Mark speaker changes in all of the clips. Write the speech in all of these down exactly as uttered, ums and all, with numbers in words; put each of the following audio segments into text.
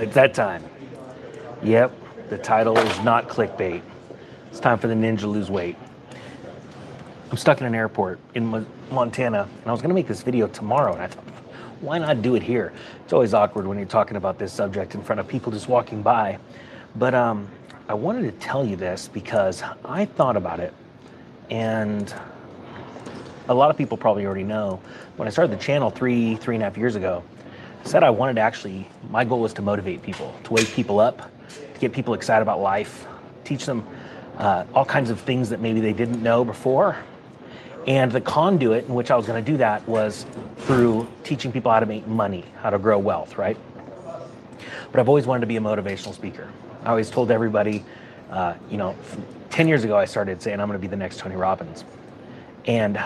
Speaker 1: It's that time. Yep, the title is not clickbait. It's time for the ninja to lose weight. I'm stuck in an airport in Mo- Montana, and I was going to make this video tomorrow, and I thought, why not do it here? It's always awkward when you're talking about this subject in front of people just walking by. But um, I wanted to tell you this because I thought about it, and a lot of people probably already know, when I started the channel three, three and a half years ago, I said I wanted to actually, my goal was to motivate people, to wake people up, to get people excited about life, teach them uh, all kinds of things that maybe they didn't know before. And the conduit in which I was going to do that was through teaching people how to make money, how to grow wealth, right? But I've always wanted to be a motivational speaker. I always told everybody, uh, you know, ten years ago I started saying I'm going to be the next Tony Robbins. And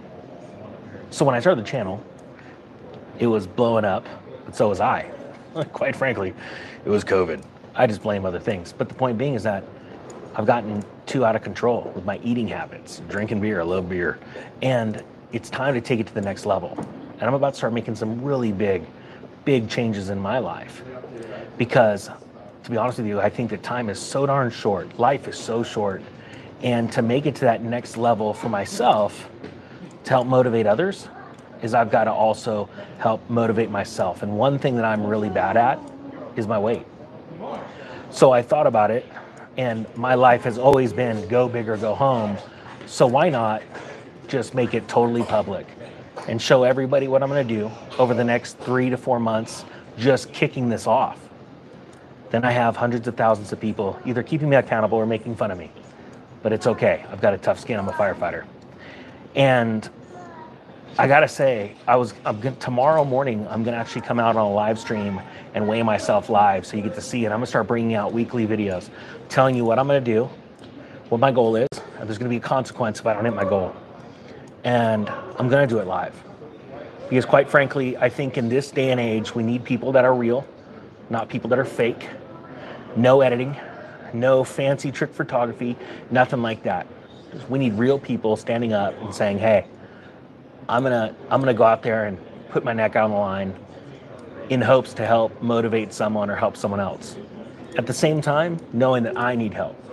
Speaker 1: so when I started the channel, it was blowing up, but so was I. Quite frankly, it was COVID. I just blame other things. But the point being is that I've gotten too out of control with my eating habits, drinking beer, I love beer. And it's time to take it to the next level. And I'm about to start making some really big, big changes in my life. Because, to be honest with you, I think that time is so darn short. Life is so short. And to make it to that next level for myself, to help motivate others, is I've got to also help motivate myself. And one thing that I'm really bad at is my weight. So I thought about it, and my life has always been go big or go home. So why not just make it totally public and show everybody what I'm going to do over the next three to four months, just kicking this off. Then I have hundreds of thousands of people either keeping me accountable or making fun of me. But it's okay. I've got a tough skin. I'm a firefighter. And I gotta say, I was I'm gonna, tomorrow morning, I'm gonna actually come out on a live stream and weigh myself live so you get to see it. I'm gonna start bringing out weekly videos, telling you what I'm gonna do, what my goal is, and there's gonna be a consequence if I don't hit my goal. And I'm gonna do it live. Because quite frankly, I think in this day and age, we need people that are real, not people that are fake. No editing, no fancy trick photography, nothing like that. We need real people standing up and saying, hey, I'm gonna I'm gonna go out there and put my neck out on the line in hopes to help motivate someone or help someone else. At the same time, knowing that I need help.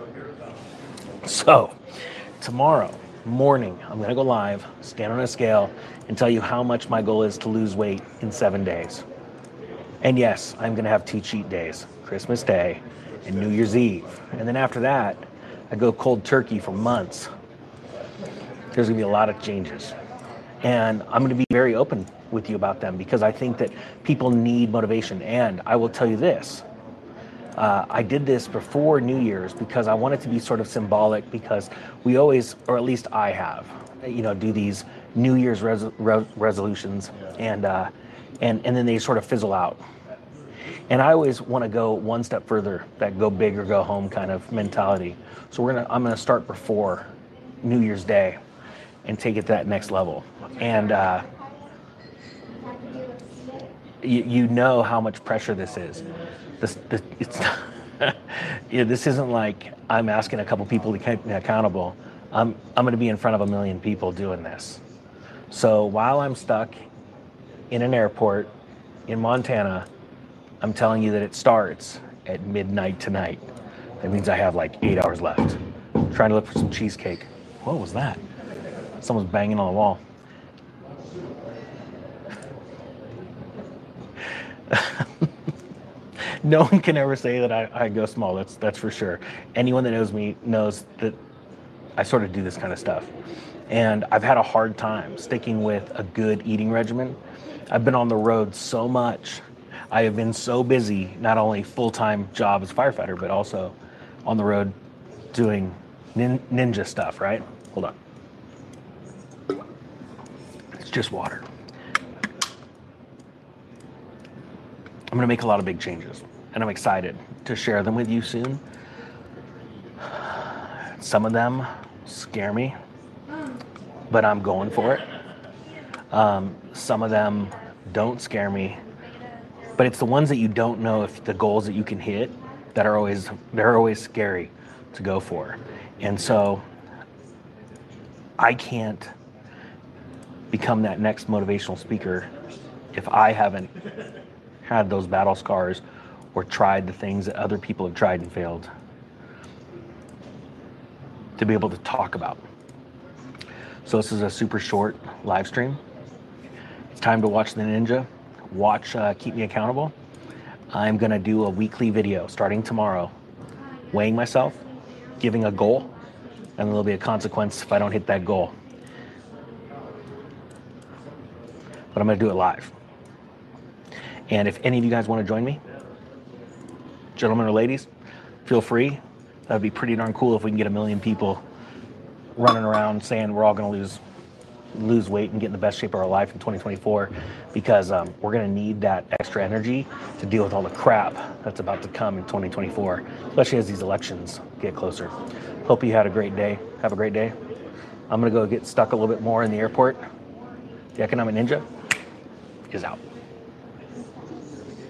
Speaker 1: So tomorrow morning, I'm gonna go live, stand on a scale, and tell you how much my goal is to lose weight in seven days. And yes, I'm gonna have two cheat days, Christmas Day and New Year's Eve. And then after that, I go cold turkey for months. There's gonna be a lot of changes. And I'm going to be very open with you about them because I think that people need motivation. And I will tell you this, uh, I did this before New Year's because I want it to be sort of symbolic because we always, or at least I have, you know, do these New Year's res- re- resolutions and, uh, and, and then they sort of fizzle out. And I always want to go one step further, that go big or go home kind of mentality. So we're gonna, I'm going to start before New Year's Day and take it to that next level. And uh, you, you know how much pressure this is. This, this, it's, you know, this isn't like I'm asking a couple people to keep me accountable. I'm, I'm going to be in front of a million people doing this. So while I'm stuck in an airport in Montana, I'm telling you that it starts at midnight tonight. That means I have like eight hours left. I'm trying to look for some cheesecake. What was that? Someone's banging on the wall. No one can ever say that I, I go small, that's that's for sure. Anyone that knows me knows that I sort of do this kind of stuff. And I've had a hard time sticking with a good eating regimen. I've been on the road so much. I have been so busy, not only full-time job as a firefighter, but also on the road doing nin- ninja stuff, right? Hold on. It's just water. I'm going to make a lot of big changes, and I'm excited to share them with you soon. Some of them scare me, but I'm going for it. Um, some of them don't scare me, but it's the ones that you don't know if the goals that you can hit that are always, they're always scary to go for. And so I can't become that next motivational speaker if I haven't had those battle scars or tried the things that other people have tried and failed to be able to talk about. So this is a super short live stream. It's time to watch the Ninja. Watch uh, Keep Me Accountable. I'm gonna do a weekly video starting tomorrow, weighing myself, giving a goal, and there'll be a consequence if I don't hit that goal. But I'm gonna do it live. And if any of you guys wanna join me, gentlemen or ladies, feel free. That'd be pretty darn cool if we can get a million people running around saying we're all gonna lose lose weight and get in the best shape of our life in twenty twenty-four, because um, we're gonna need that extra energy to deal with all the crap that's about to come in twenty twenty-four, especially as these elections get closer. Hope you had a great day. Have a great day. I'm gonna go get stuck a little bit more in the airport. The Economic Ninja is out.